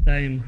Читаем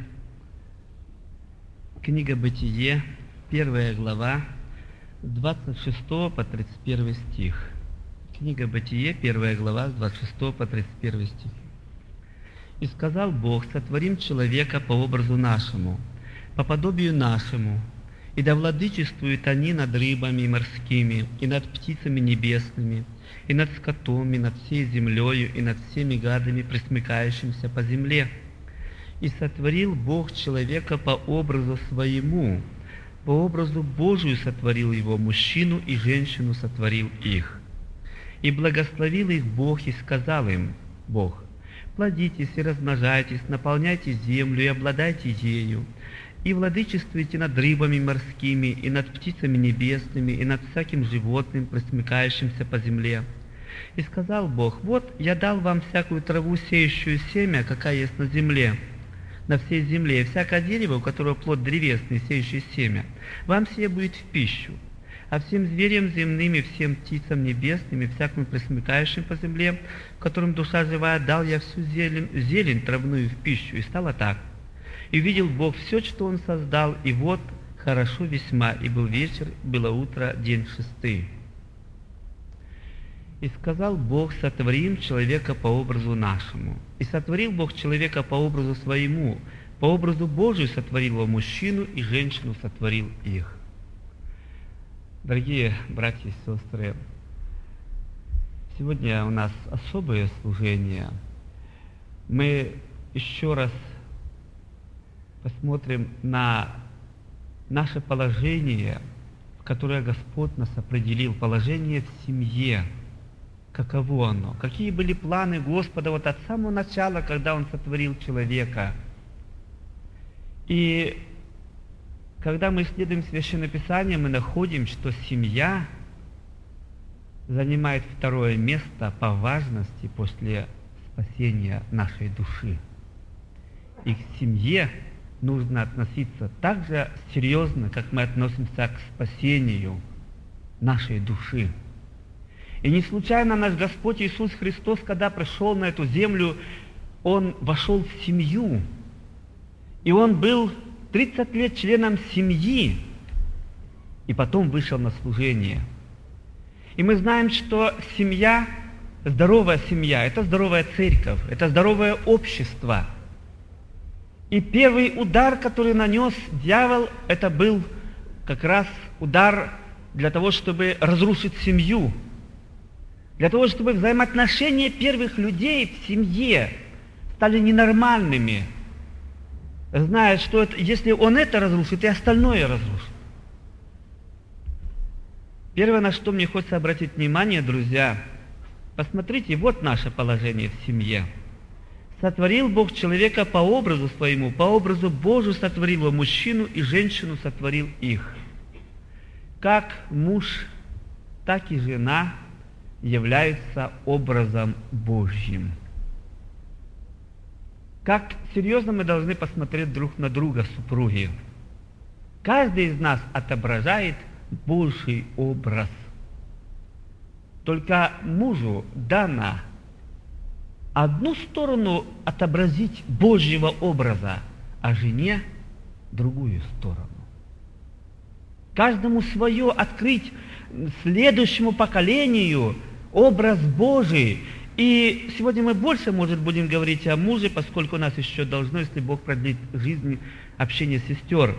книга Бытие, 1 глава, с 26 по 31 стих. Книга Бытие, 1 глава, с 26 по 31 стих. «И сказал Бог: сотворим человека по образу нашему, по подобию нашему, и да владычествуют они над рыбами морскими, и над птицами небесными, и над скотом, и над всей землею, и над всеми гадами, пресмыкающимися по земле. И сотворил Бог человека по образу своему, по образу Божию сотворил его, мужчину и женщину сотворил их. И благословил их Бог, и сказал им Бог: плодитесь и размножайтесь, наполняйте землю и обладайте ею, и владычествуйте над рыбами морскими, и над птицами небесными, и над всяким животным, пресмыкающимся по земле. И сказал Бог: вот я дал вам всякую траву, сеющую семя, какая есть на земле, на всей земле, и всякое дерево, у которого плод древесный, сеющий семя, вам сие будет в пищу. А всем зверям земным и всем птицам небесным и всякому пресмыкающим по земле, в котором душа живая, дал я всю зелень травную в пищу. И стало так. И видел Бог все, что Он создал, и вот хорошо весьма, и был вечер, было утро, день шестый. И сказал Бог: сотворим человека по образу нашему. И сотворил Бог человека по образу своему, по образу Божию сотворил его, мужчину и женщину сотворил их». Дорогие братья и сестры, сегодня у нас особое служение. Мы еще раз посмотрим на наше положение, в которое Господь нас определил, положение в семье. Каково оно? Какие были планы Господа вот от самого начала, когда Он сотворил человека? И когда мы исследуем Священное Писание, мы находим, что семья занимает второе место по важности после спасения нашей души. И к семье нужно относиться так же серьезно, как мы относимся к спасению нашей души. И не случайно наш Господь Иисус Христос, когда пришел на эту землю, Он вошел в семью. И Он был 30 лет членом семьи, и потом вышел на служение. И мы знаем, что семья, здоровая семья, это здоровая церковь, это здоровое общество. И первый удар, который нанес дьявол, это был как раз удар для того, чтобы разрушить семью, для того, чтобы взаимоотношения первых людей в семье стали ненормальными, зная, что если он это разрушит, и остальное разрушит. Первое, на что мне хочется обратить внимание, друзья, посмотрите, вот наше положение в семье. Сотворил Бог человека по образу своему, по образу Божию сотворил его, мужчину и женщину сотворил их. Как муж, так и жена являются образом Божьим. Как серьезно мы должны посмотреть друг на друга, супруги. Каждый из нас отображает Божий образ. Только мужу дано одну сторону отобразить Божьего образа, а жене другую сторону. Каждому свое открыть следующему поколению образ Божий. И сегодня мы больше, может, будем говорить о муже, поскольку у нас еще должно, если Бог продлит жизнь, общение сестер.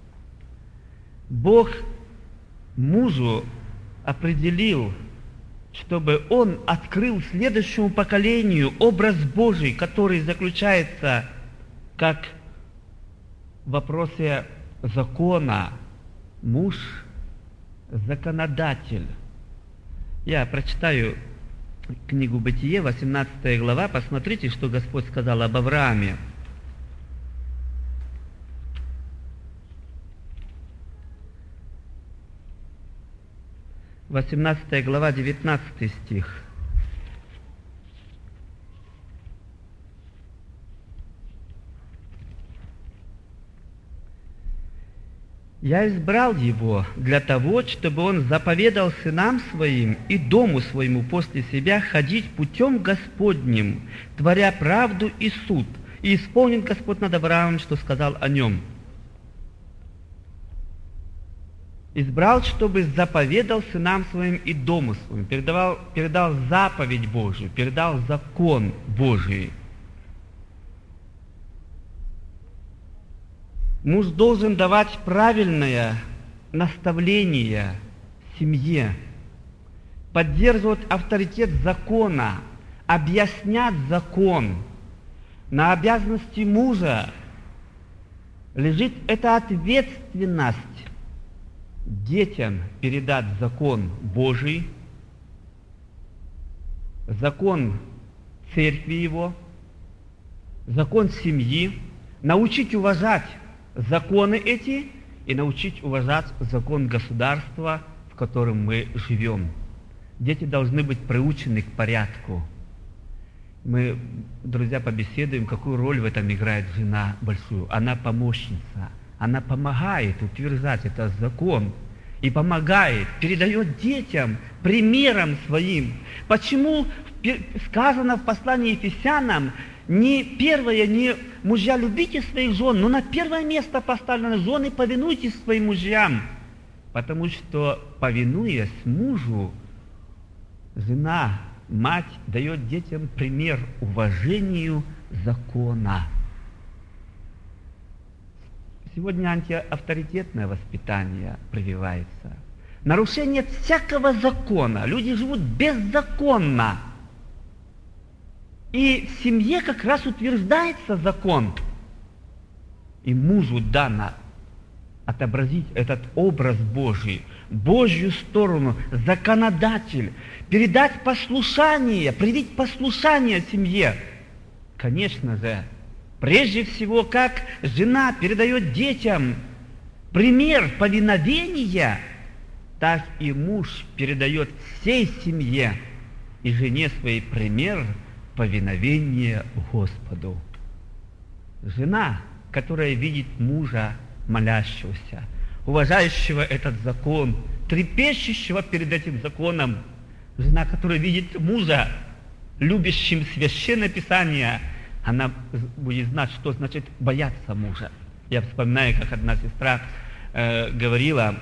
Бог мужу определил, чтобы он открыл следующему поколению образ Божий, который заключается как в вопросе закона. Муж – законодатель. Я прочитаю книгу Бытие, 18 глава, посмотрите, что Господь сказал об Аврааме. Восемнадцатая глава, 19 стих. «Я избрал его для того, чтобы он заповедал сынам своим и дому своему после себя ходить путем Господним, творя правду и суд, И исполнит Господь над Авраамом, что сказал о нем. Избрал, чтобы заповедал сынам своим и дому своим, передал заповедь Божию, передал закон Божий. Муж должен давать правильное наставление семье, поддерживать авторитет закона, объяснять закон. На обязанности мужа лежит эта ответственность детям передать закон Божий, закон церкви его, закон семьи, научить уважать законы эти и научить уважать закон государства, в котором мы живем. Дети должны быть приучены к порядку. Мы, друзья, побеседуем, какую роль в этом играет жена большую. Она помощница, она помогает утверждать этот закон и помогает, передает детям примером своим. Почему сказано в послании Ефесянам, не мужья, любите своих жен, но на первое место поставлено: жены, повинуйтесь своим мужьям. Потому что, повинуясь мужу, жена, мать дает детям пример уважению закона. Сегодня антиавторитетное воспитание прививается. Нарушение всякого закона. Люди живут беззаконно. И в семье как раз утверждается закон. И мужу дано отобразить этот образ Божий, Божью сторону, законодатель, передать послушание, привить послушание семье. Конечно же, прежде всего, как жена передает детям пример повиновения, так и муж передает всей семье и жене своей пример повиновения Господу. Жена, которая видит мужа молящегося, уважающего этот закон, трепещущего перед этим законом, жена, которая видит мужа, любящим Священное Писание, она будет знать, что значит бояться мужа. Я вспоминаю, как одна сестра говорила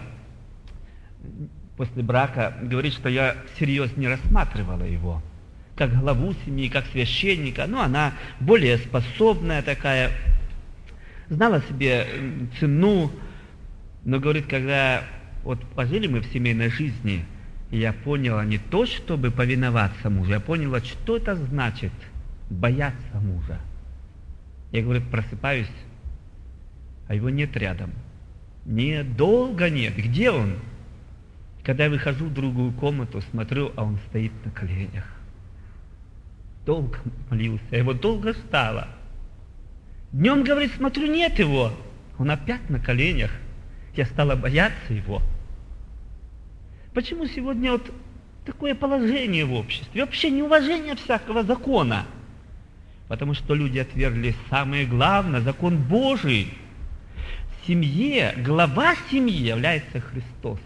после брака, говорит, что я всерьез не рассматривала его как главу семьи, как священника. Но она более способная такая, знала себе цену, но, говорит, когда вот пожили мы в семейной жизни, я поняла не то, чтобы повиноваться мужу, я поняла, что это значит бояться мужа. Я, говорит, просыпаюсь, а его нет рядом. Нет, долго нет. Где он? Когда я выхожу в другую комнату, смотрю, а он стоит на коленях. Долго молился, я его долго ждала. Днем, говорит, смотрю, нет его. Он опять на коленях. Я стала бояться его. Почему сегодня вот такое положение в обществе? Вообще неуважение всякого закона. Потому что люди отвергли самое главное, закон Божий. В семье, глава семьи является Христос.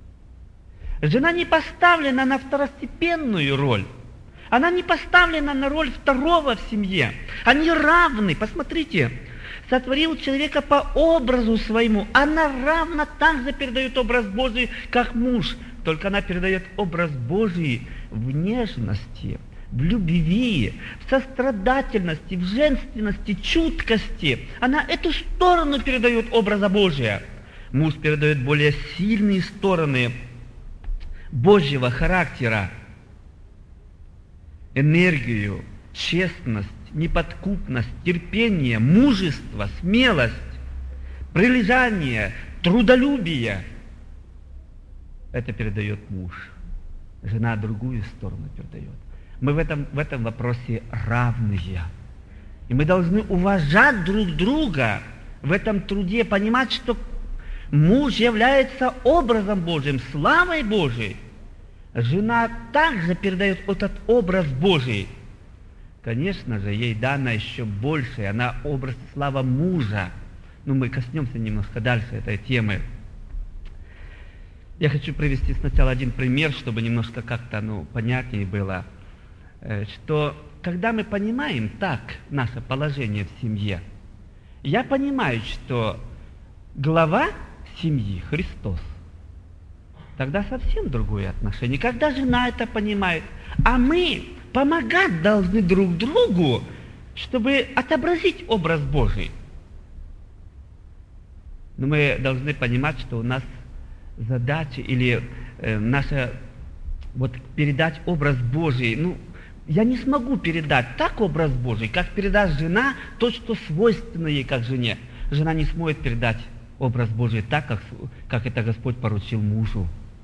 Жена не поставлена на второстепенную роль. Она не поставлена на роль второго в семье. Они равны. Посмотрите, сотворил человека по образу своему. Она равно так же передает образ Божий, как муж. Только она передает образ Божий в нежности, в любви, в сострадательности, в женственности, чуткости. Она эту сторону передает образа Божия. Муж передает более сильные стороны Божьего характера. Энергию, честность, неподкупность, терпение, мужество, смелость, прилежание, трудолюбие. Это передает муж. Жена другую сторону передает. Мы в этом вопросе равные. И мы должны уважать друг друга в этом труде, понимать, что муж является образом Божьим, славой Божией. Жена также передает этот образ Божий. Конечно же, ей дано еще больше. Она образ и слава мужа. Но мы коснемся немножко дальше этой темы. Я хочу привести сначала один пример, чтобы немножко как-то понятнее было. что когда мы понимаем так наше положение в семье, я понимаю, что глава семьи Христос, тогда совсем другое отношение. Когда жена это понимает, а мы помогать должны друг другу, чтобы отобразить образ Божий. Но мы должны понимать, что у нас задача или наша передать образ Божий. Я не смогу передать так образ Божий, как передаст жена то, что свойственно ей как жене. Жена не сможет передать образ Божий так, как это Господь поручил мужу.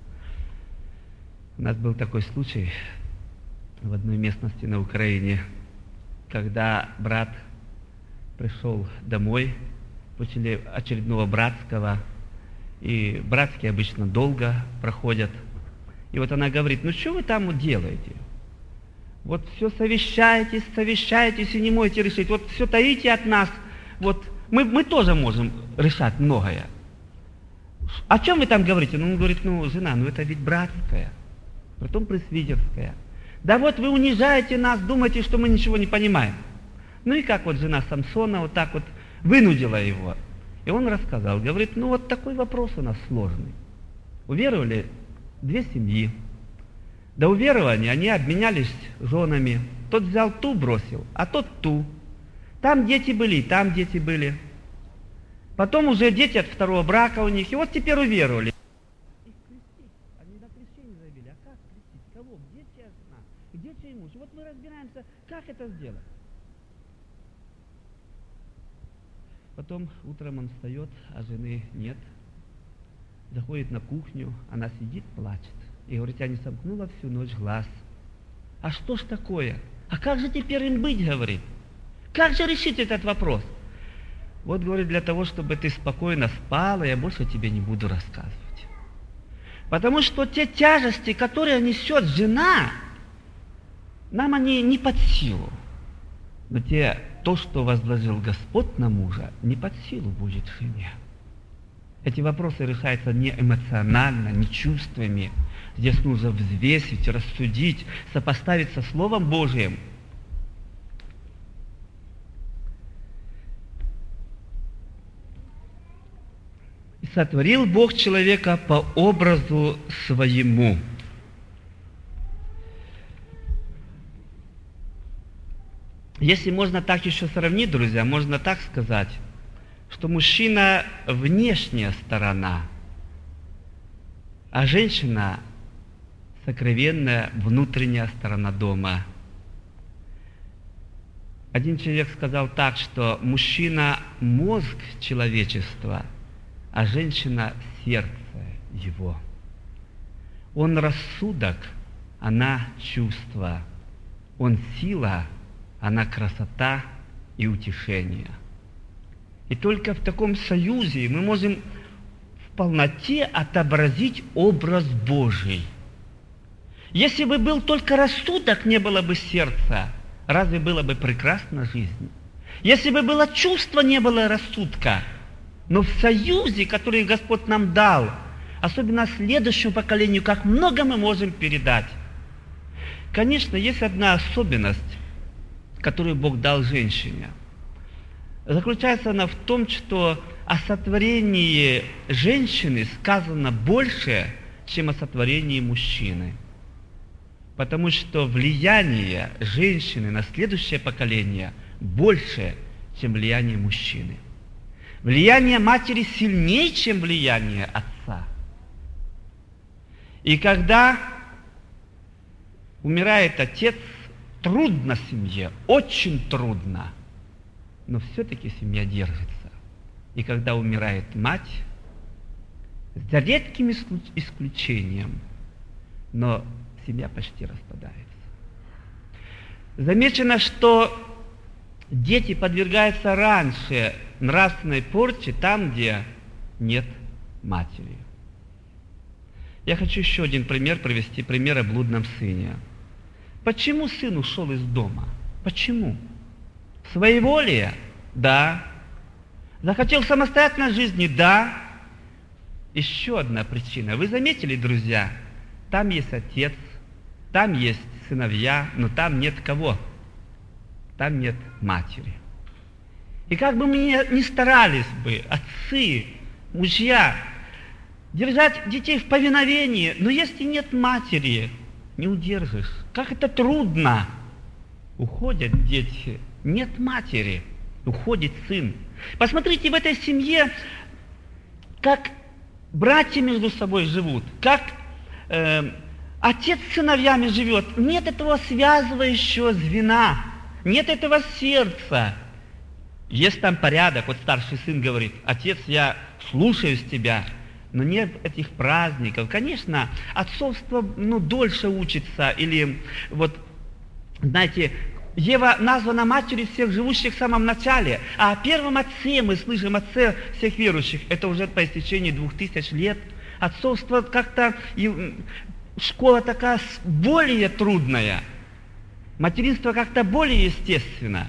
У нас был такой случай в одной местности на Украине, когда брат пришел домой после очередного братского, и братские обычно долго проходят. И вот она говорит: что вы там делаете? Все совещаетесь и не можете решить. Все таите от нас. Мы тоже можем решать многое. О чем вы там говорите? Он говорит: жена, это ведь братская, потом пресвитерская. Да вы унижаете нас, думаете, что мы ничего не понимаем. И как жена Самсона вынудила его. И он рассказал, говорит: такой вопрос у нас сложный. Уверовали две семьи. До уверования они обменялись женами. Тот взял ту, бросил, а тот ту. Там дети были, и там дети были. Потом уже дети от второго брака у них. И теперь уверовали. Их крестить. Они на крещение заявили. А как крестить? Кого? Где чья жена? Где чей муж? Мы разбираемся, как это сделать. Потом утром он встает, а жены нет. Заходит на кухню, она сидит, плачет. И говорит: я не сомкнула всю ночь глаз. А что ж такое? А как же теперь им быть, говорит? Как же решить этот вопрос? Говорит, для того, чтобы ты спокойно спала, я больше тебе не буду рассказывать. Потому что те тяжести, которые несет жена, нам они не под силу. Но то, что возложил Господь на мужа, не под силу будет жене. Эти вопросы решаются не эмоционально, не чувствами. Здесь нужно взвесить, рассудить, сопоставить со Словом Божиим. И сотворил Бог человека по образу своему. Если можно так еще сравнить, друзья, можно так сказать, что мужчина – внешняя сторона, а женщина – сокровенная внутренняя сторона дома. Один человек сказал так, что мужчина – мозг человечества, а женщина – сердце его. Он рассудок, она чувство. Он сила, она красота и утешение. И только в таком союзе мы можем в полноте отобразить образ Божий. Если бы был только рассудок, не было бы сердца, разве было бы прекрасна жизнь? Если бы было чувство, не было рассудка. Но в союзе, который Господь нам дал, особенно следующему поколению, как много мы можем передать. Конечно, есть одна особенность, которую Бог дал женщине. Заключается она в том, что о сотворении женщины сказано больше, чем о сотворении мужчины. Потому что влияние женщины на следующее поколение больше, чем влияние мужчины. Влияние матери сильнее, чем влияние отца. И когда умирает отец, трудно семье, очень трудно, но все-таки семья держится. И когда умирает мать, за редким исключением, но семья почти распадается. Замечено, что дети подвергаются раньше нравственной порче там, где нет матери. Я хочу еще один пример привести, пример о блудном сыне. Почему сын ушел из дома? Почему? Своеволие? Да. Захотел самостоятельной жизни? Да. Еще одна причина. Вы заметили, друзья, там есть отец, там есть сыновья, но там нет кого? Там нет матери. И как бы мы ни старались бы, отцы, мужья, держать детей в повиновении, но если нет матери, не удержишь. Как это трудно! Уходят дети, нет матери, уходит сын. Посмотрите, в этой семье, как братья между собой живут, как отец с сыновьями живет. Нет этого связывающего звена, нет этого сердца. Есть там порядок, вот старший сын говорит: отец, я слушаюсь тебя, но нет этих праздников. Конечно, отцовство дольше учится, или вот, знаете, Ева названа матерью всех живущих в самом начале, а о первом отце мы слышим, отце всех верующих, это уже по истечении 2000 лет. Отцовство как-то, школа такая более трудная, материнство как-то более естественно.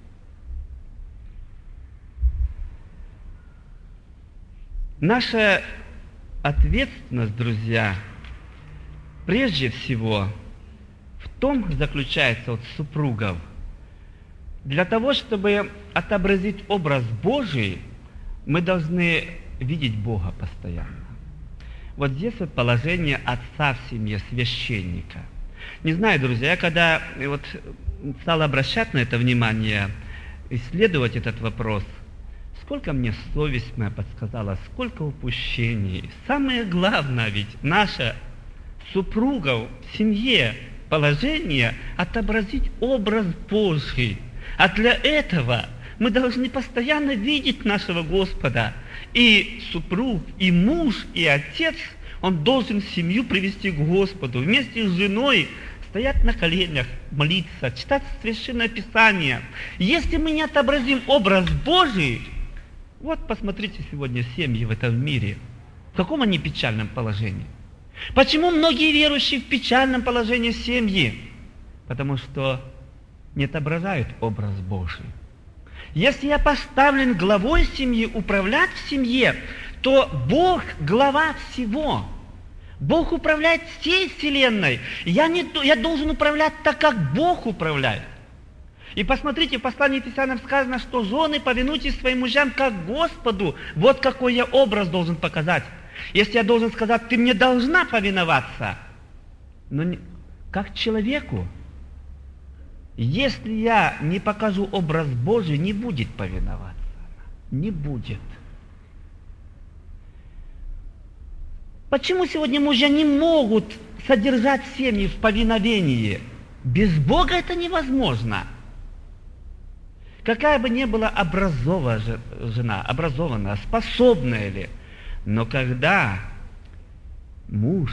Наша ответственность, друзья, прежде всего в том заключается от супругов. Для того, чтобы отобразить образ Божий, мы должны видеть Бога постоянно. Вот здесь вот положение отца в семье, священника. Не знаю, друзья, я когда стал обращать на это внимание, исследовать этот вопрос, сколько мне совесть моя подсказала, сколько упущений. Самое главное ведь наша супругов в семье положение отобразить образ Божий. А для этого мы должны постоянно видеть нашего Господа. И супруг, и муж, и отец, он должен семью привести к Господу. Вместе с женой стоять на коленях, молиться, читать Священное Писание. Если мы не отобразим образ Божий, вот посмотрите сегодня семьи в этом мире. В каком они печальном положении? Почему многие верующие в печальном положении семьи? Потому что не отображают образ Божий. Если я поставлен главой семьи, управлять в семье, то Бог глава всего. Бог управляет всей вселенной. Я должен управлять так, как Бог управляет. И посмотрите, в послании Ефесянам сказано, что жены, повинуйтесь своим мужьям как Господу. Вот какой я образ должен показать. Если я должен сказать, ты мне должна повиноваться, но как человеку, если я не покажу образ Божий, не будет повиноваться. Не будет. Почему сегодня мужья не могут содержать семьи в повиновении? Без Бога это невозможно. Какая бы ни была образованная, способная ли, но когда муж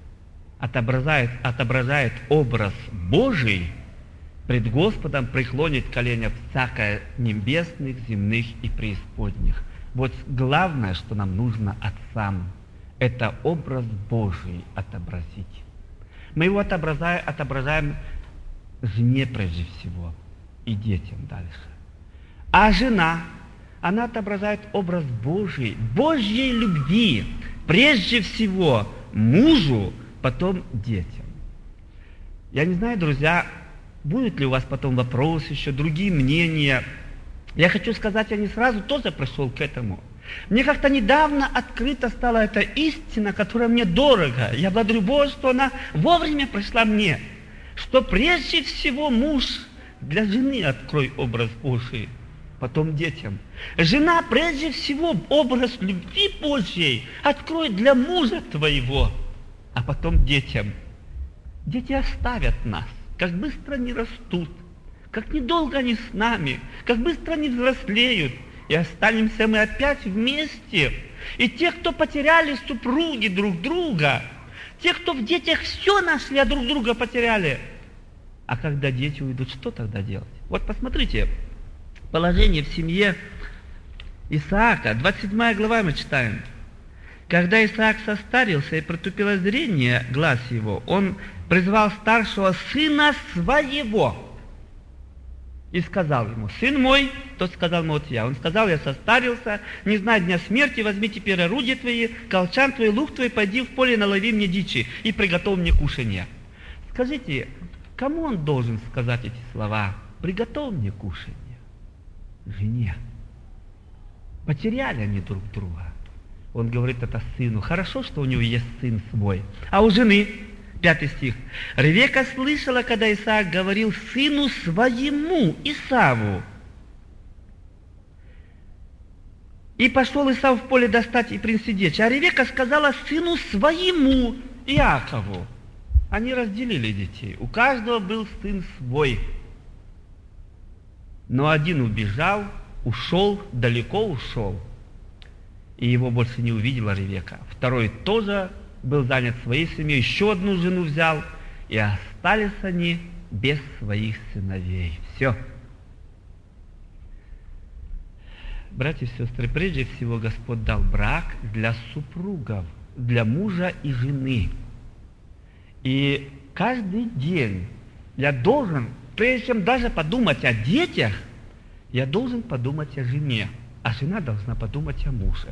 отображает образ Божий, пред Господом преклонит колени всякое небесных, земных и преисподних. Вот главное, что нам нужно отцам, это образ Божий отобразить. Мы его отображаем жене прежде всего и детям дальше. А жена, она отображает образ Божий, Божьей любви, прежде всего мужу, потом детям. Я не знаю, друзья, будут ли у вас потом вопросы еще, другие мнения. Я хочу сказать, я не сразу тоже пришел к этому. Мне как-то недавно открыта стала эта истина, которая мне дорога. Я благодарю Бога, что она вовремя пришла мне. Что прежде всего муж для жены открой образ Божий, потом детям. Жена прежде всего образ любви Божьей открой для мужа твоего, а потом детям. Дети оставят нас. Как быстро они растут, как недолго они с нами, как быстро они взрослеют, и останемся мы опять вместе. И те, кто потеряли супруги друг друга, те, кто в детях все нашли, а друг друга потеряли. А когда дети уйдут, что тогда делать? Вот посмотрите, положение в семье Исаака, 27 глава мы читаем. Когда Исаак состарился и протупило зрение глаз его, он призвал старшего сына своего и сказал ему: сын мой, тот сказал ему: вот я. Он сказал: я состарился, не знаю дня смерти, возьми теперь орудия твои, колчан твой, лук твой, пойди в поле, налови мне дичи и приготовь мне кушанье. Скажите, Кому он должен сказать эти слова? Приготовь мне кушанье. Жене. Потеряли они друг друга. Он говорит это сыну. Хорошо, что у него есть сын свой. А у жены, 5 стих. Ревека слышала, когда Исаак говорил сыну своему, Исаву. И пошел Исав в поле достать и принести дичь. А Ревека сказала сыну своему, Иакову. Они разделили детей. У каждого был сын свой. Но один убежал, ушел, далеко ушел. И его больше не увидела Ревека. Второй тоже был занят своей семьей, еще одну жену взял. И остались они без своих сыновей. Все. Братья и сестры, прежде всего Господь дал брак для супругов, для мужа и жены. И каждый день я должен, прежде чем даже подумать о детях, я должен подумать о жене, а жена должна подумать о муже.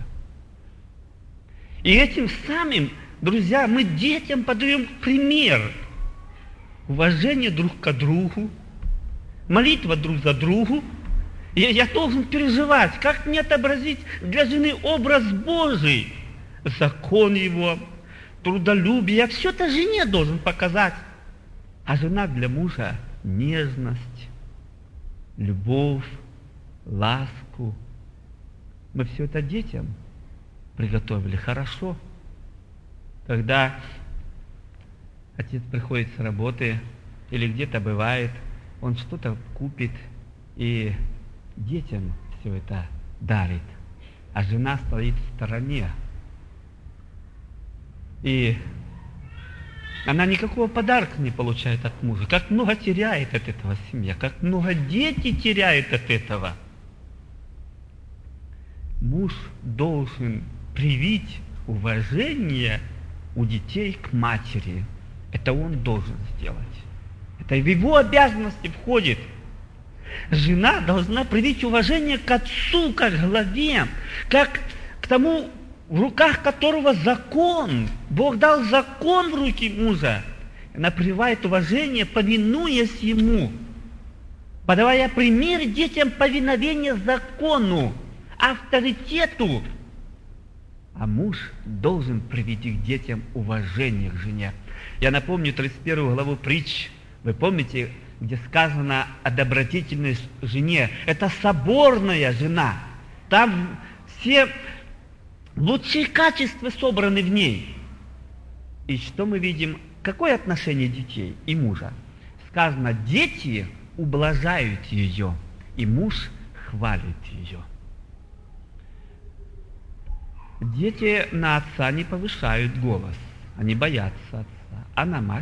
И этим самым, друзья, мы детям подаем пример. Уважение друг к другу, молитва друг за другу. Я должен переживать, как мне отобразить для жены образ Божий, закон его, трудолюбие. Я все это жене должен показать. А жена для мужа нежность, любовь, ласку. Мы все это детям приготовили хорошо. Когда отец приходит с работы или где-то бывает, он что-то купит и детям все это дарит, а жена стоит в стороне. И она никакого подарка не получает от мужа. Как много теряет от этого семья, как много дети теряют от этого. Муж должен привить уважение у детей к матери. Это он должен сделать. Это в его обязанности входит. Жена должна привить уважение к отцу, как главе, как к тому, в руках которого закон. Бог дал закон в руки мужа. Она прививает уважение, повинуясь ему, подавая пример детям повиновения закону, авторитету. А муж должен привить к детям уважение к жене. Я напомню 31 главу притч. Вы помните, где сказано о добродетельной жене. Это соборная жена. Там все лучшие качества собраны в ней. И что мы видим? Какое отношение детей и мужа? Сказано, дети ублажают ее, и муж хвалит ее. Дети на отца не повышают голос. Они боятся отца. А на мать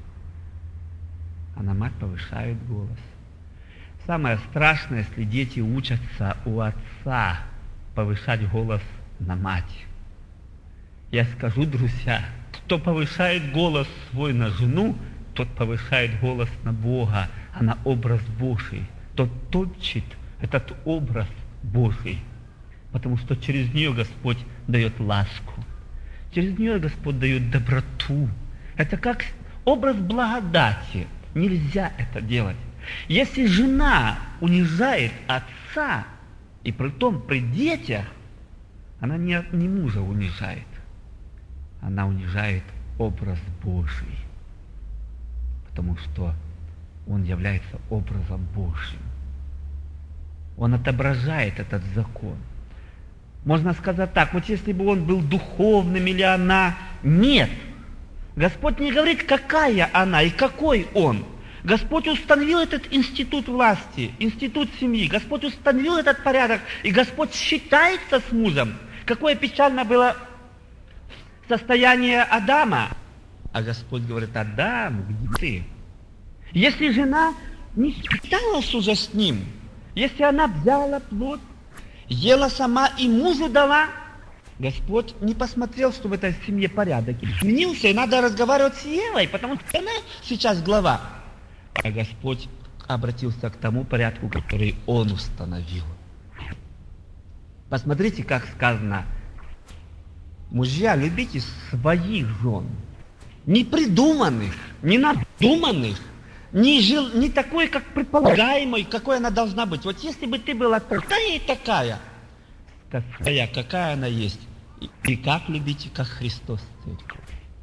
повышает голос. Самое страшное, если дети учатся у отца повышать голос на мать. Я скажу, друзья, кто повышает голос свой на жену, тот повышает голос на Бога, а на образ Божий. Тот точит этот образ Божий, потому что через нее Господь дает ласку, через нее Господь дает доброту. Это как образ благодати. Нельзя это делать. Если жена унижает отца, и притом при детях, она не мужа унижает, она унижает образ Божий, потому что он является образом Божьим. Он отображает этот закон. Можно сказать так, вот если бы он был духовным или она, нет. Господь не говорит, какая она и какой он. Господь установил этот институт власти, институт семьи. Господь установил этот порядок, и Господь считается с мужем. Какое печально было состояние Адама. А Господь говорит, Адам, где ты? Если жена не считалась уже с ним, если она взяла плод, ела сама и мужу дала, Господь не посмотрел, что в этой семье порядок изменился, и надо разговаривать с Евой, потому что она сейчас глава. А Господь обратился к тому порядку, который Он установил. Посмотрите, как сказано, мужья, любите своих жен, не придуманных, не надуманных, не такой, как предполагаемой, какой она должна быть. Вот если бы ты была такая и такая, какая она есть, и как любите, как Христос церковь.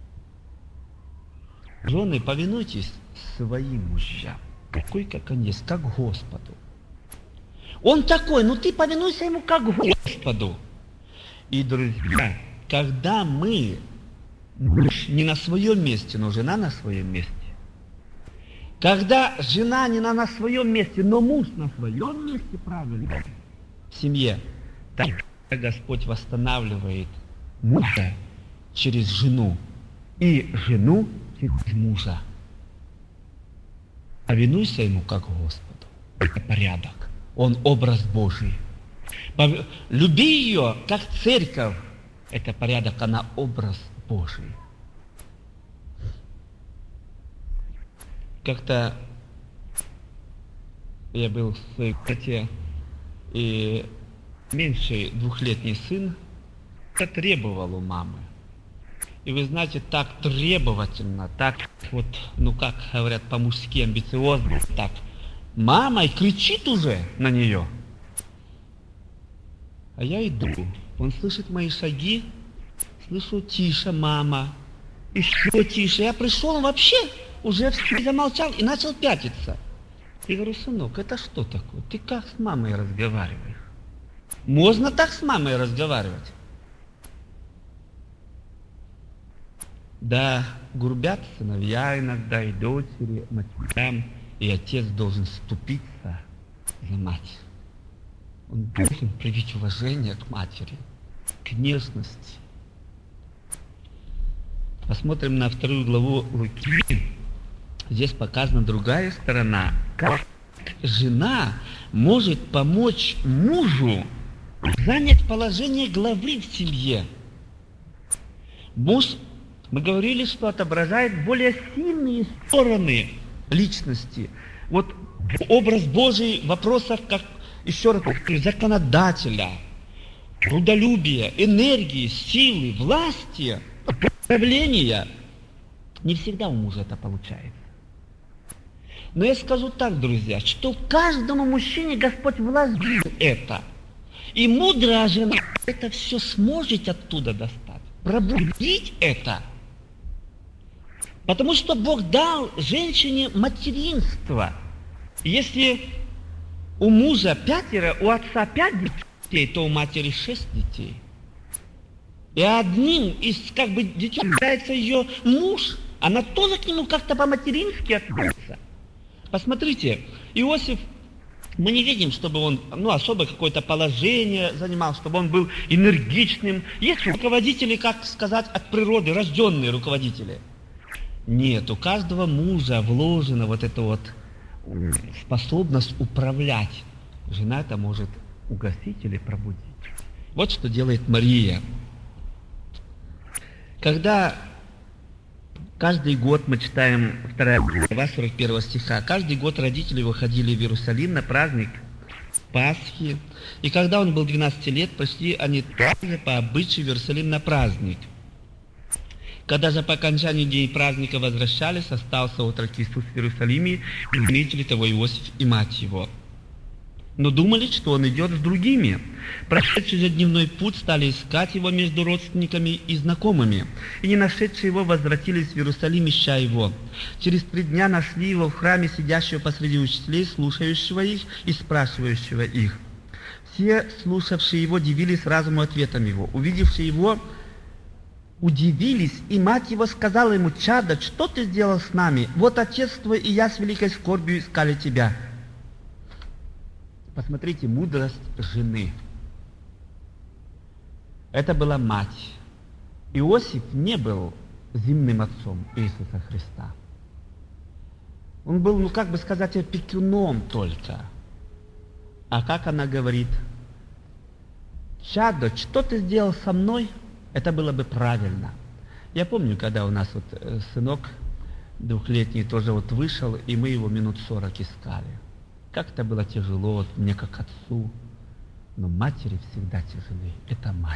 Жены, повинуйтесь своим мужьям, такой, как он есть, как Господу. Он такой, ну ты повинуйся ему как Господу. И, друзья, когда муж не на своем месте, но жена на своем месте, когда жена не на своем месте, но муж на своем месте, правильно, в семье, тогда Господь восстанавливает мужа через жену и жену через мужа. Повинуйся ему как Господу. Это порядок. Он образ Божий. Люби ее как церковь. Это порядок, она образ Божий. Как-то я был в своей комнате, и меньший 2-летний сын требовал у мамы. И вы знаете, так требовательно, так вот, ну как говорят по-мужски, амбициозно, так. Мама и кричит уже на нее. А я иду. Он слышит мои шаги, слышу: тише, мама. Еще тише. Я пришел, он вообще уже замолчал и начал пятиться. Я говорю: сынок, это что такое? Ты как с мамой разговариваешь? Можно так с мамой разговаривать? Да, грубят сыновья иногда, и дочери, матерям, и отец должен вступиться за мать. Он должен проявить уважение к матери, к нежности. Посмотрим на 2 главу Луки. Здесь показана другая сторона. Как жена может помочь мужу занять положение главы в семье. Муж, мы говорили, что отображает более сильные стороны личности. Вот образ Божий в вопросах, как, еще раз повторю, законодателя, трудолюбия, энергии, силы, власти, правления. Не всегда у мужа это получается. Но я скажу так, друзья, что каждому мужчине Господь вложил это. И мудрая жена это все сможет оттуда достать, пробудить это. Потому что Бог дал женщине материнство. Если у мужа 5, у отца 5 детей, то у матери 6 детей. И одним из детей является ее муж. Она тоже к нему как-то по-матерински относится. Посмотрите, Иосиф, мы не видим, чтобы он особо какое-то положение занимал, чтобы он был энергичным. Есть руководители, как сказать, от природы, рожденные руководители. Нет, у каждого мужа вложена вот эта вот способность управлять. Жена это может угасить или пробудить. Вот что делает Мария. Когда каждый год, мы читаем 2 глава 41 стиха, каждый год родители выходили в Иерусалим на праздник Пасхи. И когда он был 12 лет, пошли они также по обычаю в Иерусалим на праздник. Когда же по окончании дней праздника возвращались, остался отрок Иисус в Иерусалиме, и заметили того Иосиф и мать его. Но думали, что он идет с другими. Прошедший же дневной путь, стали искать его между родственниками и знакомыми. И не нашедшие его, возвратились в Иерусалим, ища его. Через 3 дня нашли его в храме, сидящего посреди учителей, слушающего их и спрашивающего их. Все, слушавшие его, дивились разуму ответом его. Увидевшие его, удивились, и мать его сказала ему: «Чадо, что ты сделал с нами? Вот отец твой и я с великой скорбью искали тебя». Посмотрите, мудрость жены. Это была мать. Иосиф не был земным отцом Иисуса Христа. Он был, опекуном только. А как она говорит: «Чадо, что ты сделал со мной?» Это было бы правильно. Я помню, когда у нас сынок 2-летний тоже вышел, и мы его минут 40 искали. Как это было тяжело мне, как отцу. Но матери всегда тяжелее. Это мать.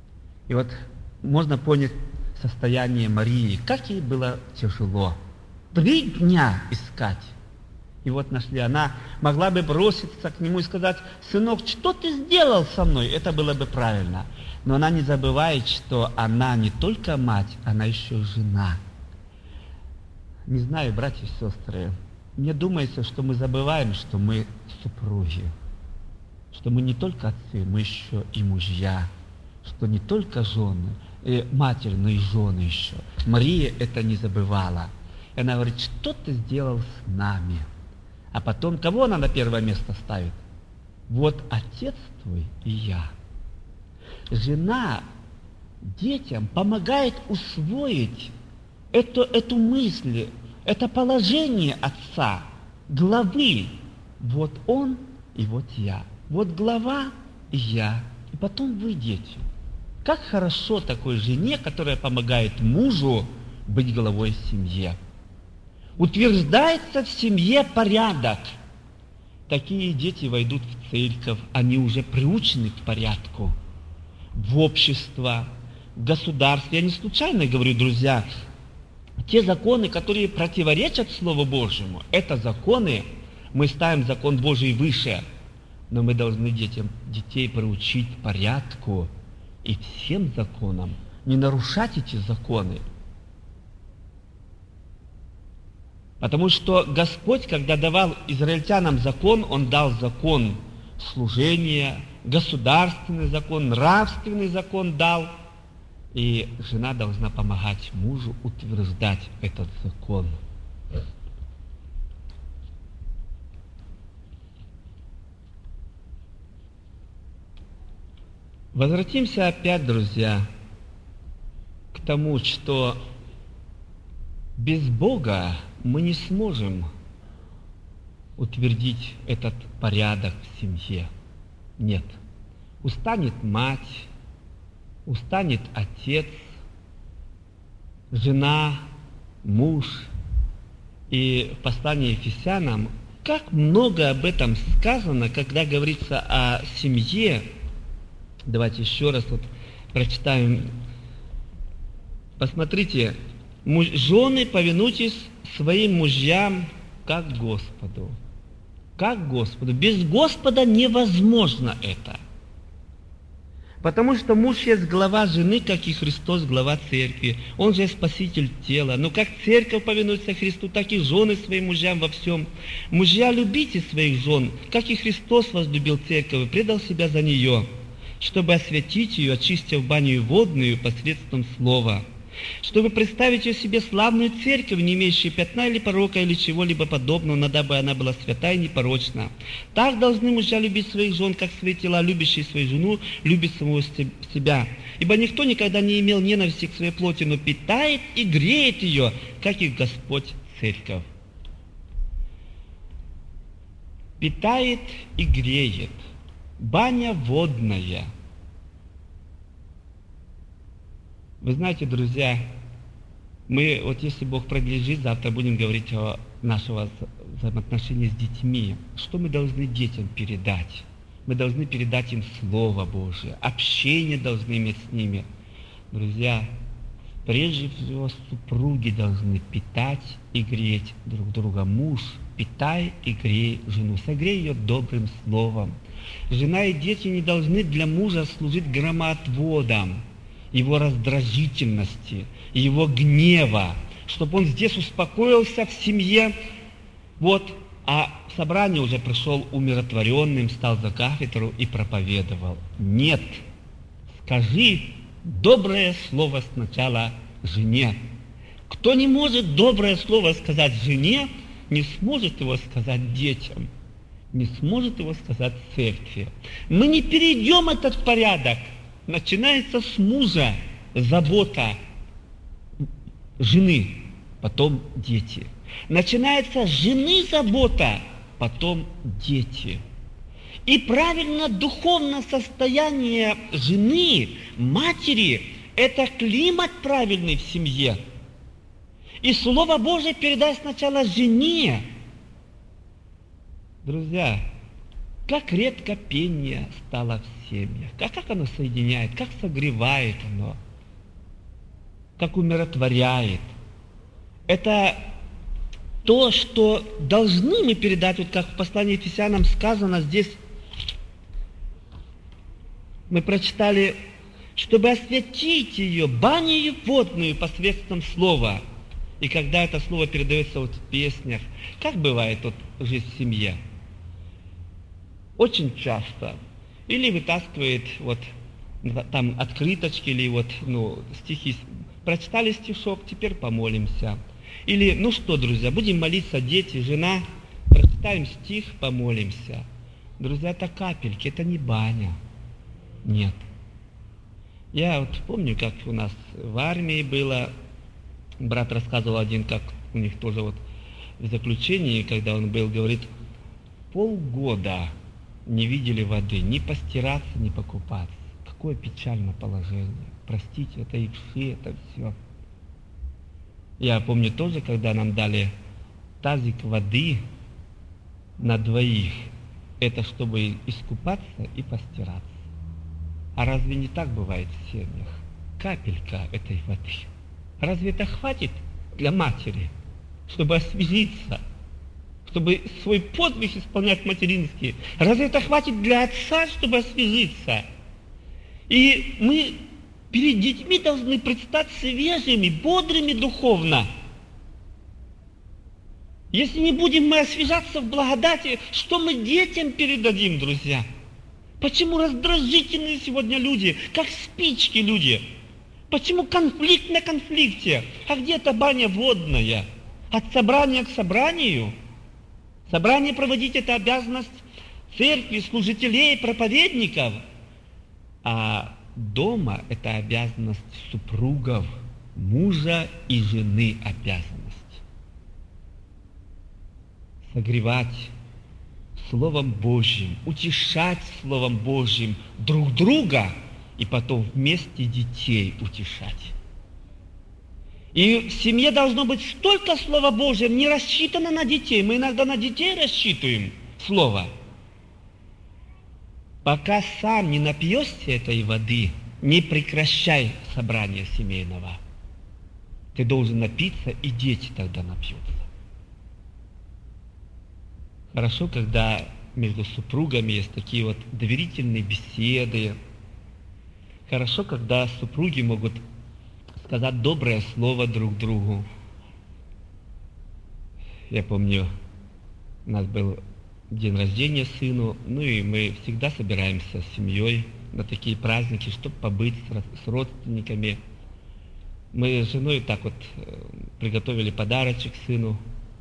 И можно понять состояние Марии, как ей было тяжело. 3 дня искать. И вот нашли. Она могла бы броситься к нему и сказать: сынок, что ты сделал со мной? Это было бы правильно. Но она не забывает, что она не только мать, она еще жена. Не знаю, братья и сестры, мне думается, что мы забываем, что мы супруги, что мы не только отцы, мы еще и мужья, что не только жены, матери, но и жены еще. Мария это не забывала. И она говорит: что ты сделал с нами? А потом, кого она на первое место ставит? Вот отец твой и я. Жена детям помогает усвоить эту мысль, это положение отца, главы. Вот он и вот я. Вот глава и я. И потом вы, дети. Как хорошо такой жене, которая помогает мужу быть главой в семье. Утверждается в семье порядок. Такие дети войдут в церковь, они уже приучены к порядку. В общество, в государстве. Я не случайно говорю, друзья, те законы, которые противоречат Слову Божьему, это законы, мы ставим закон Божий выше, но мы должны детей приучить порядку и всем законам, не нарушать эти законы. Потому что Господь, когда давал израильтянам закон, Он дал закон служения, государственный закон, нравственный закон дал. И жена должна помогать мужу утверждать этот закон. Возвратимся опять, друзья, к тому, что без Бога мы не сможем утвердить этот порядок в семье. Нет. Устанет мать, устанет отец, жена, муж. И в послании Ефесянам как много об этом сказано, когда говорится о семье. Давайте еще раз прочитаем. Посмотрите. Жены, повинуйтесь своим мужьям как Господу. Как Господу. Без Господа невозможно это. Потому что муж есть глава жены, как и Христос глава церкви. Он же спаситель тела. Но как церковь повинуется Христу, так и жены своим мужьям во всем. Мужья, любите своих жен, как и Христос возлюбил церковь и предал себя за нее, чтобы осветить ее, очистив баню водную посредством слова, чтобы представить ее себе славную церковь, не имеющую пятна или порока, или чего-либо подобного, но дабы она была свята и непорочна. Так должны мужья любить своих жен, как свои тела, любящие свою жену, любит самого себя. Ибо никто никогда не имел ненависти к своей плоти, но питает и греет ее, как и Господь церковь. Питает и греет. Баня водная. Вы знаете, друзья, мы, если Бог продлежит, завтра будем говорить о нашего взаимоотношении с детьми. Что мы должны детям передать? Мы должны передать им Слово Божие, общение должны иметь с ними. Друзья, прежде всего супруги должны питать и греть друг друга. Муж, питай и грей жену, согрей ее добрым словом. Жена и дети не должны для мужа служить громоотводом его раздражительности, его гнева, чтобы он здесь успокоился в семье, а в собрание уже пришел умиротворенным, стал за кафедру и проповедовал. Нет, скажи доброе слово сначала жене. Кто не может доброе слово сказать жене, не сможет его сказать детям, не сможет его сказать церкви. Мы не перейдем этот порядок. Начинается с мужа забота жены, потом дети. Начинается с жены забота, потом дети. И правильно духовное состояние жены, матери, это климат правильный в семье. И Слово Божие передай сначала жене. Друзья, как редко пение стало в семьях, как оно соединяет, как согревает оно, как умиротворяет. Это то, что должны мы передать, вот как в послании Ефесянам сказано здесь, мы прочитали, чтобы осветить ее банию водную посредством слова. И когда это слово передается вот в песнях, как бывает вот жизнь в семье? Очень часто или вытаскивает вот там открыточки, или вот, стихи. Прочитали стишок, теперь помолимся. Или, ну что, друзья, будем молиться, дети, жена, прочитаем стих, помолимся. Друзья, это капельки, это не баня. Нет. Я вот помню, как у нас в армии было, брат рассказывал один, как у них тоже вот в заключении, когда он был, говорит, полгода не видели воды, ни постираться, ни покупаться. Какое печальное положение. Простите, это и все, это все. Я помню тоже, когда нам дали тазик воды на двоих, это чтобы искупаться и постираться. А разве не так бывает в семьях? Капелька этой воды. Разве это хватит для матери, чтобы освежиться, чтобы свой подвиг исполнять материнский? Разве это хватит для отца, чтобы освежиться? И мы перед детьми должны предстать свежими, бодрыми духовно. Если не будем мы освежаться в благодати, что мы детям передадим, друзья? Почему раздражительные сегодня люди, как спички люди? Почему конфликт на конфликте? А где эта баня водная? От собрания к собранию? Собрание проводить — это обязанность церкви, служителей, проповедников. А дома — это обязанность супругов, мужа и жены обязанность. Согревать Словом Божьим, утешать Словом Божьим друг друга и потом вместе детей утешать. И в семье должно быть столько Слова Божьего, не рассчитано на детей. Мы иногда на детей рассчитываем Слово. Пока сам не напьешься этой воды, не прекращай собрание семейного. Ты должен напиться, и дети тогда напьются. Хорошо, когда между супругами есть такие вот доверительные беседы. Хорошо, когда супруги могут сказать доброе слово друг другу. Я помню, у нас был день рождения сыну, и мы всегда собираемся с семьей на такие праздники, чтобы побыть с родственниками. Мы с женой так вот приготовили подарочек сыну.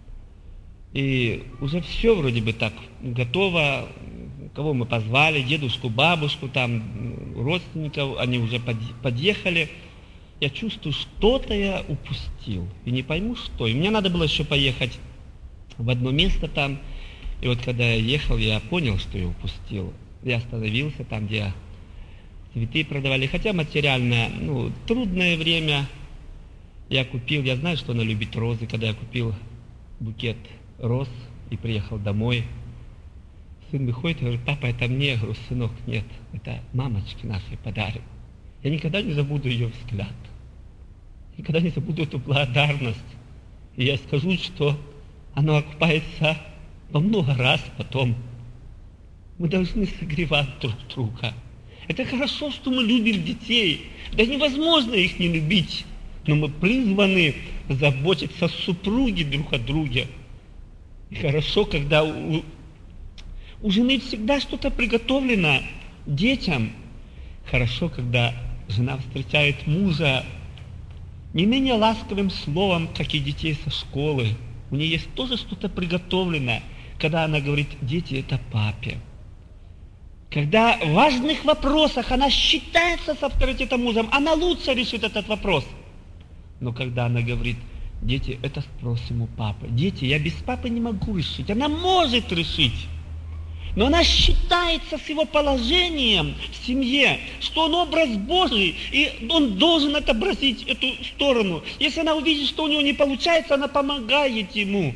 И уже все вроде бы так готово, кого мы позвали, дедушку, бабушку, там, родственников, они уже подъехали. Я чувствую, что-то я упустил, и не пойму, что. И мне надо было еще поехать в одно место там, и вот когда я ехал, я понял, что я упустил. Я остановился там, где цветы продавали, хотя материально, трудное время. Я знаю, что она любит розы, когда я купил букет роз и приехал домой. Сын выходит и говорит: папа, это мне. Я говорю: сынок, нет, это мамочке нашей подарок. Я никогда не забуду ее взгляд, никогда не забуду эту благодарность. И я скажу, что оно окупается во много раз потом. Мы должны согревать друг друга. Это хорошо, что мы любим детей. Да невозможно их не любить. Но мы призваны заботиться о супруге друг о друге. И хорошо, когда у жены всегда что-то приготовлено детям. Хорошо, когда жена встречает мужа не менее ласковым словом, как и детей со школы. У нее есть тоже что-то приготовлено, когда она говорит: дети, это папе. Когда в важных вопросах она считается с авторитетом мужем, она лучше решит этот вопрос. Но когда она говорит: дети, это спросим у папы. Дети, я без папы не могу решить. Она может решить. Но она считается с его положением в семье, что он образ Божий, и он должен отобразить эту сторону. Если она увидит, что у него не получается, она помогает ему.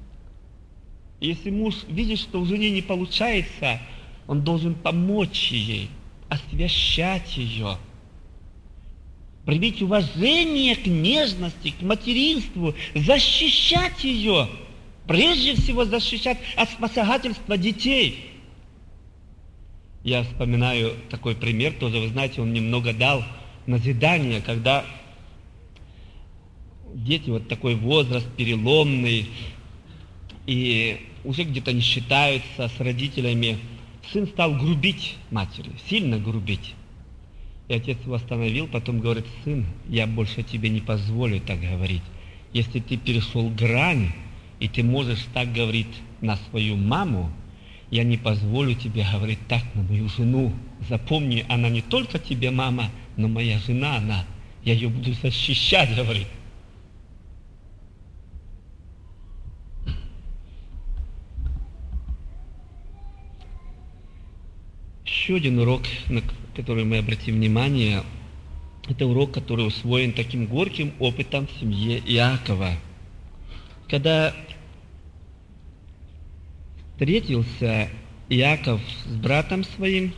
Если муж видит, что у жены не получается, он должен помочь ей, освящать ее, проявить уважение к нежности, к материнству, защищать ее. Прежде всего защищать от посягательства детей. Я вспоминаю такой пример, тоже, вы знаете, он немного дал назидание, когда дети, вот такой возраст переломный, и уже где-то не считаются с родителями, сын стал грубить матери, сильно грубить. И отец его остановил, потом говорит: сын, я больше тебе не позволю так говорить. Если ты перешел грань, и ты можешь так говорить на свою маму, я не позволю тебе говорить так на мою жену. Запомни, она не только тебе мама, но моя жена она. Я ее буду защищать, говорит. Еще один урок, на который мы обратим внимание, это урок, который усвоен таким горьким опытом в семье Иакова. Когда встретился Иаков с братом своим,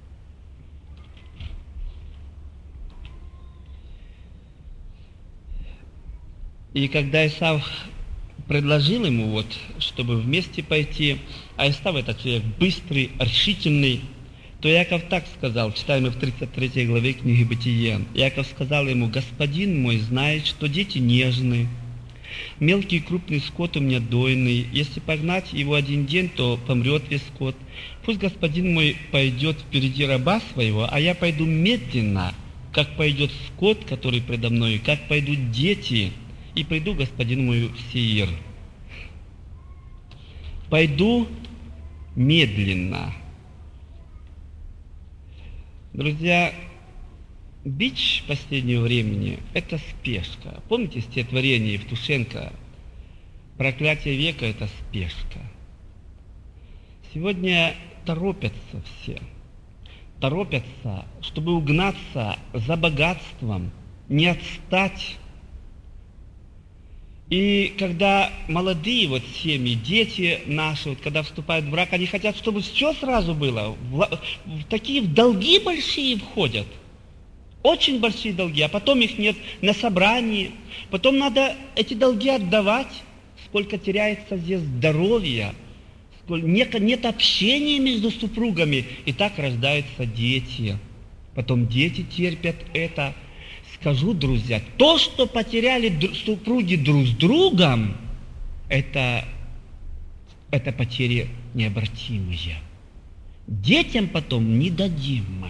и когда Исав предложил ему, чтобы вместе пойти, а Исав это человек быстрый, решительный, то Иаков так сказал, читаем мы в 33 главе книги Бытие. Иаков сказал ему: господин мой знает, что дети нежны, мелкий и крупный скот у меня дойный. Если погнать его один день, то помрет весь скот. Пусть господин мой пойдет впереди раба своего, а я пойду медленно, как пойдет скот, который предо мной, как пойдут дети, и приду господин мой в Сеир. Пойду медленно. Друзья, бич последнего времени – это спешка. Помните стихотворение Евтушенко? Проклятие века – это спешка. Сегодня торопятся все. Торопятся, чтобы угнаться за богатством, не отстать. И когда молодые семьи, дети наши, когда вступают в брак, они хотят, чтобы все сразу было. В такие долги большие входят. Очень большие долги, а потом их нет на собрании. Потом надо эти долги отдавать. Сколько теряется здесь здоровья, нет общения между супругами. И так рождаются дети. Потом дети терпят это. Скажу, друзья, то, что потеряли супруги друг с другом, это потери необратимые. Детям потом не дадим мы.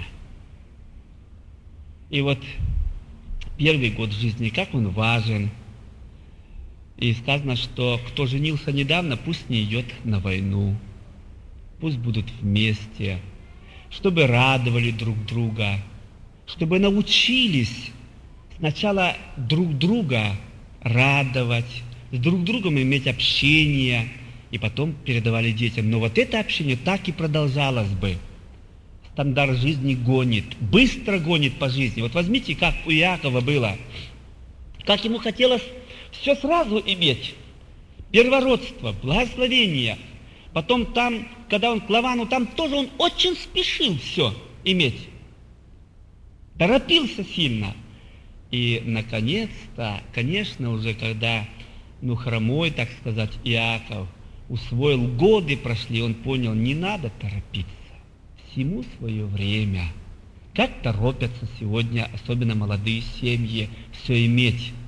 И первый год жизни, как он важен. И сказано, что кто женился недавно, пусть не идет на войну. Пусть будут вместе, чтобы радовали друг друга, чтобы научились сначала друг друга радовать, с друг другом иметь общение, и потом передавали детям. Но это общение так и продолжалось бы. Стандарт жизни гонит, быстро гонит по жизни. Возьмите, как у Иакова было. Как ему хотелось все сразу иметь. Первородство, благословение. Потом там, когда он к Лавану, там тоже он очень спешил все иметь. Торопился сильно. И, наконец-то, конечно, уже когда, хромой, так сказать, Иаков усвоил, годы прошли, он понял, не надо торопиться. Всему свое время. Как торопятся сегодня, особенно молодые семьи, все иметь.